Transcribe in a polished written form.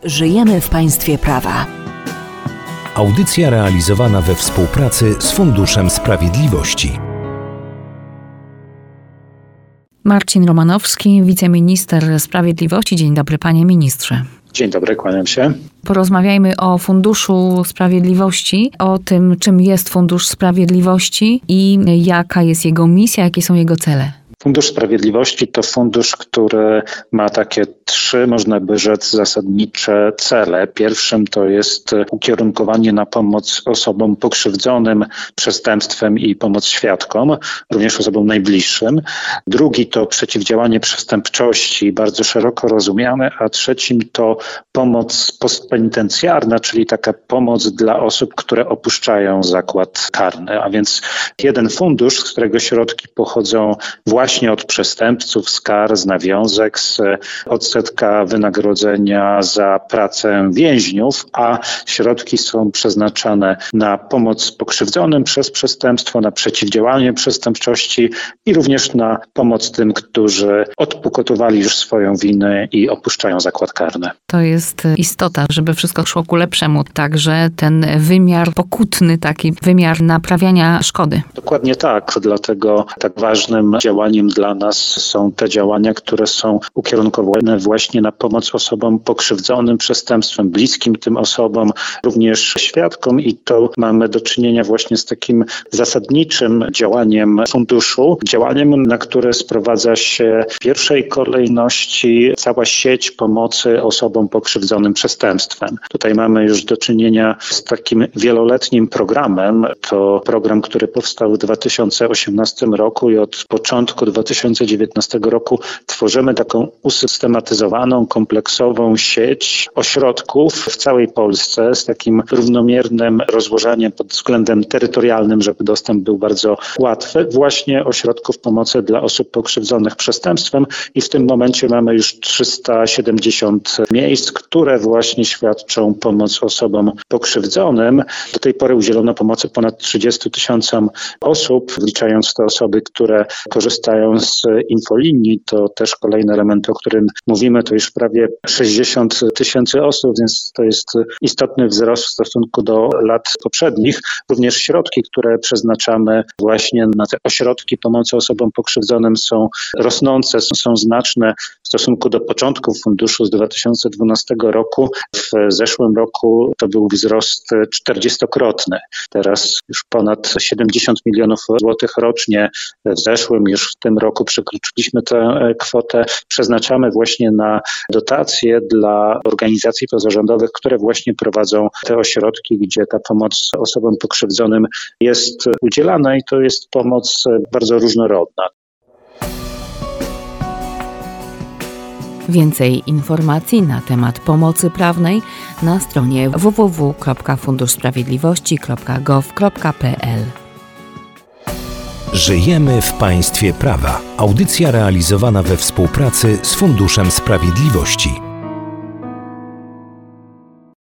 Żyjemy w państwie prawa. Audycja realizowana we współpracy z Funduszem Sprawiedliwości. Marcin Romanowski, wiceminister sprawiedliwości. Dzień dobry, panie ministrze. Dzień dobry, kłaniam się. Porozmawiajmy o Funduszu Sprawiedliwości, o tym, czym jest Fundusz Sprawiedliwości i jaka jest jego misja, jakie są jego cele. Fundusz Sprawiedliwości to fundusz, który ma takie trzy, można by rzec, zasadnicze cele. Pierwszym to jest ukierunkowanie na pomoc osobom pokrzywdzonym przestępstwem i pomoc świadkom, również osobom najbliższym. Drugi to przeciwdziałanie przestępczości, bardzo szeroko rozumiane, a trzecim to pomoc postpenitencjarna, czyli taka pomoc dla osób, które opuszczają zakład karny. A więc jeden fundusz, z którego środki pochodzą właśnie od przestępców, z kar, z nawiązek, z odsetka wynagrodzenia za pracę więźniów, a środki są przeznaczane na pomoc pokrzywdzonym przez przestępstwo, na przeciwdziałanie przestępczości i również na pomoc tym, którzy odpokutowali już swoją winę i opuszczają zakład karny. To jest istota, żeby wszystko szło ku lepszemu, także ten wymiar pokutny, taki wymiar naprawiania szkody. Dokładnie tak, dlatego tak ważnym działaniem dla nas są te działania, które są ukierunkowane właśnie na pomoc osobom pokrzywdzonym przestępstwem, bliskim tym osobom, również świadkom i to mamy do czynienia właśnie z takim zasadniczym działaniem funduszu, działaniem, na które sprowadza się w pierwszej kolejności cała sieć pomocy osobom pokrzywdzonym przestępstwem. Tutaj mamy już do czynienia z takim wieloletnim programem. To program, który powstał w 2018 roku i od początku 2019 roku tworzymy taką usystematyzowaną, kompleksową sieć ośrodków w całej Polsce z takim równomiernym rozłożeniem pod względem terytorialnym, żeby dostęp był bardzo łatwy, właśnie ośrodków pomocy dla osób pokrzywdzonych przestępstwem i w tym momencie mamy już 370 miejsc, które właśnie świadczą pomoc osobom pokrzywdzonym. Do tej pory udzielono pomocy ponad 30 000 osób, wliczając te osoby, które korzystają z infolinii. To też kolejny element, o którym mówimy, to już prawie 60 000 osób, więc to jest istotny wzrost w stosunku do lat poprzednich. Również środki, które przeznaczamy właśnie na te ośrodki pomocy osobom pokrzywdzonym są rosnące, są znaczne w stosunku do początków funduszu z 2012 roku. W zeszłym roku to był wzrost 40-krotny. Teraz już ponad 70 milionów złotych rocznie. W zeszłym, już w tym roku przekroczyliśmy tę kwotę. Przeznaczamy właśnie na dotacje dla organizacji pozarządowych, które właśnie prowadzą te ośrodki, gdzie ta pomoc osobom pokrzywdzonym jest udzielana i to jest pomoc bardzo różnorodna. Więcej informacji na temat pomocy prawnej na stronie www.funduszsprawiedliwości.gov.pl. Żyjemy w państwie prawa. Audycja realizowana we współpracy z Funduszem Sprawiedliwości.